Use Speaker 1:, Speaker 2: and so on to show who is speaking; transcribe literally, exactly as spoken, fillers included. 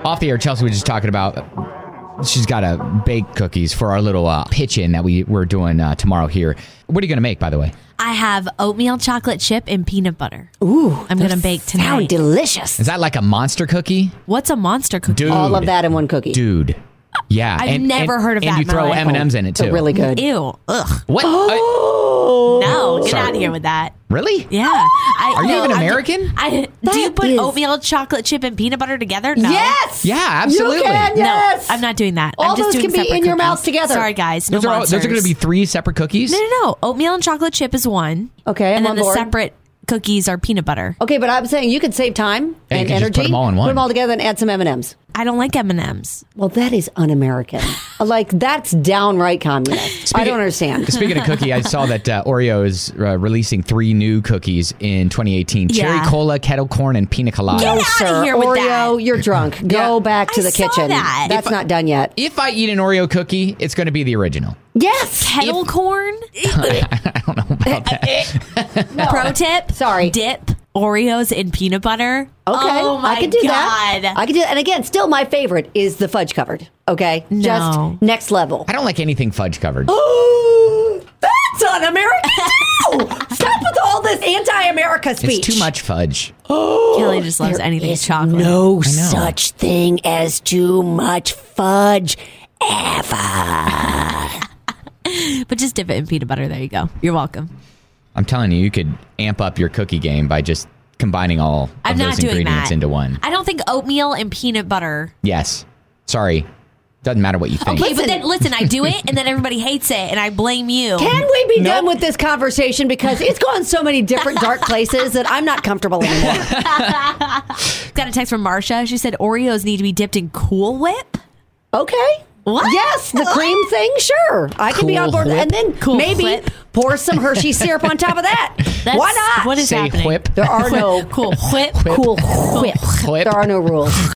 Speaker 1: Off the air, Chelsea was just talking about she's got to bake cookies for our little uh, pitch-in that we, we're doing uh, tomorrow here. What are you going to make, by the way?
Speaker 2: I have oatmeal chocolate chip and peanut butter.
Speaker 3: Ooh,
Speaker 2: I'm going to bake tonight.
Speaker 3: Sound delicious.
Speaker 1: Is that like a monster cookie?
Speaker 2: What's a monster cookie?
Speaker 1: Dude.
Speaker 3: All of that in one cookie.
Speaker 1: Dude. Yeah.
Speaker 2: I've
Speaker 1: and,
Speaker 2: never
Speaker 1: and,
Speaker 2: heard of
Speaker 1: and
Speaker 2: that
Speaker 1: And
Speaker 2: in
Speaker 1: you
Speaker 2: my
Speaker 1: throw
Speaker 2: life.
Speaker 1: M and M's in it, too.
Speaker 3: They're really good.
Speaker 2: Ew. Ugh.
Speaker 1: What?
Speaker 3: Oh.
Speaker 2: No, get
Speaker 1: Sorry.
Speaker 2: out of here with that.
Speaker 1: Really?
Speaker 2: Yeah. I,
Speaker 1: Are you
Speaker 2: no,
Speaker 1: even
Speaker 2: I'm
Speaker 1: American?
Speaker 2: just- I, do you
Speaker 3: That
Speaker 2: put
Speaker 3: is-
Speaker 2: oatmeal chocolate chip and peanut butter together? No.
Speaker 3: Yes.
Speaker 1: Yeah, absolutely.
Speaker 3: You can, yes.
Speaker 2: No, I'm not doing that.
Speaker 3: All
Speaker 2: I'm just
Speaker 3: those
Speaker 2: doing
Speaker 3: can be
Speaker 2: separate
Speaker 3: in your
Speaker 2: cookies.
Speaker 3: mouth together.
Speaker 2: Sorry, guys. No
Speaker 1: Those are, all, those are
Speaker 2: monsters.
Speaker 1: going to be three separate cookies?
Speaker 2: No, no, no. Oatmeal and chocolate chip is one.
Speaker 3: Okay, I'm
Speaker 2: and then
Speaker 3: on
Speaker 2: the
Speaker 3: board.
Speaker 2: separate cookies are peanut butter.
Speaker 3: Okay, but I'm saying you could save time
Speaker 1: Yeah, you
Speaker 3: and
Speaker 1: could just
Speaker 3: energy.
Speaker 1: put them all in one.
Speaker 3: Put them all together and add some M and M's.
Speaker 2: I don't like M and M's.
Speaker 3: Well, that is un-American. Like, that's downright communist. I don't understand.
Speaker 1: Speaking of cookie, I saw that uh, Oreo is uh, releasing three new cookies in twenty eighteen.
Speaker 2: Yeah.
Speaker 1: Cherry cola, kettle corn, and pina colada.
Speaker 3: No,
Speaker 2: outta
Speaker 3: sir.
Speaker 2: here with
Speaker 3: Oreo,
Speaker 2: that.
Speaker 3: you're drunk. Go
Speaker 1: Yeah.
Speaker 3: back to
Speaker 2: I
Speaker 3: the
Speaker 2: saw
Speaker 3: kitchen.
Speaker 2: that.
Speaker 3: That's
Speaker 1: If I-
Speaker 3: not done yet.
Speaker 1: If I eat an Oreo cookie, it's going to be the original.
Speaker 3: Yes.
Speaker 2: Kettle corn?
Speaker 1: I don't know about that.
Speaker 3: No.
Speaker 2: Pro tip?
Speaker 3: Sorry.
Speaker 2: Dip Oreos in peanut butter.
Speaker 3: Okay,
Speaker 2: Oh my
Speaker 3: I can do
Speaker 2: God.
Speaker 3: that. I can do that. And again, still my favorite is the fudge covered. Okay,
Speaker 2: No.
Speaker 3: just next level.
Speaker 1: I don't like anything fudge covered.
Speaker 3: That's un-American too. Stop with all this anti-America speech.
Speaker 1: It's too much fudge.
Speaker 2: Kelly just loves
Speaker 3: There
Speaker 2: anything
Speaker 3: is
Speaker 2: chocolate.
Speaker 3: no such thing as too much fudge ever.
Speaker 2: But just dip it in peanut butter. There you go. You're welcome.
Speaker 1: I'm telling you, you could amp up your cookie game by just combining all of
Speaker 2: I'm
Speaker 1: those
Speaker 2: not doing
Speaker 1: ingredients
Speaker 2: that.
Speaker 1: into one.
Speaker 2: I don't think oatmeal and peanut butter.
Speaker 1: Yes. Sorry. Doesn't matter what you think.
Speaker 2: Okay,
Speaker 3: Listen.
Speaker 2: but then listen, I do it and then everybody hates it and I blame you.
Speaker 3: Can we be
Speaker 1: Nope.
Speaker 3: done with this conversation? Because it's gone so many different dark places that I'm not comfortable anymore.
Speaker 2: Got a text from Marsha. She said Oreos need to be dipped in Cool Whip.
Speaker 3: Okay.
Speaker 2: What?
Speaker 3: Yes, the cream thing, sure. I can be on
Speaker 1: Cool
Speaker 3: board.
Speaker 1: Whip?
Speaker 3: And then
Speaker 2: Cool
Speaker 3: maybe
Speaker 2: Whip.
Speaker 3: pour some Hershey syrup on top of that.
Speaker 2: That's-
Speaker 3: Why not?
Speaker 2: What is
Speaker 1: Say
Speaker 2: happening?
Speaker 1: whip.
Speaker 3: There are no
Speaker 2: Cool Whip.
Speaker 3: cool whip.
Speaker 1: Whip.
Speaker 3: There are no rules.